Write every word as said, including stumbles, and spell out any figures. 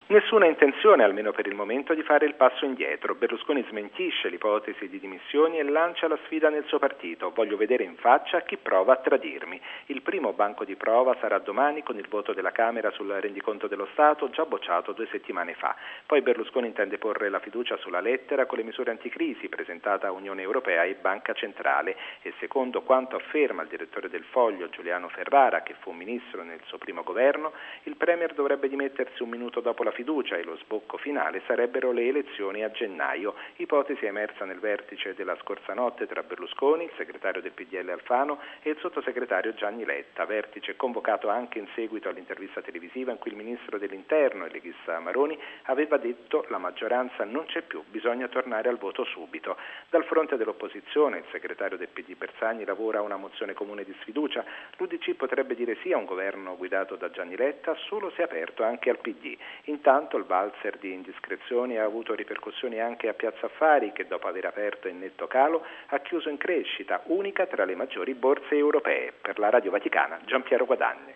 Nessuna intenzione, almeno per il momento, di fare il passo indietro. Berlusconi smentisce l'ipotesi di dimissioni e lancia la sfida nel suo partito. Voglio vedere in faccia chi prova a tradirmi. Il primo banco di prova sarà domani con il voto della Camera sul rendiconto dello Stato, già bocciato due settimane fa. Poi Berlusconi intende porre la fiducia sulla lettera con le misure anticrisi presentata a Unione Europea e Banca Centrale e secondo quanto afferma il direttore del Foglio Giuliano Ferrara, che fu ministro nel suo primo governo, il Premier dovrebbe dimettersi un minuto dopo la fiducia e lo sbocco finale sarebbero le elezioni a gennaio, ipotesi emersa nel vertice della scorsa notte tra Berlusconi, il segretario del P D L Alfano e il sottosegretario Gianni Letta, vertice convocato anche in seguito all'intervista televisiva in cui il ministro dell'Interno e leghista Maroni aveva detto la maggioranza non c'è più, bisogna tornare al voto subito. Dal fronte dell'opposizione il segretario del P D Bersani lavora a una mozione comune di sfiducia, l'U D C potrebbe dire sì a un governo guidato da Gianni Letta solo se aperto anche al P D. Intanto il valzer di indiscrezioni ha avuto ripercussioni anche a Piazza Affari che dopo aver aperto in netto calo ha chiuso in crescita, unica tra le maggiori borse europee. Per la Radio Vaticana, Giampiero Guadagni.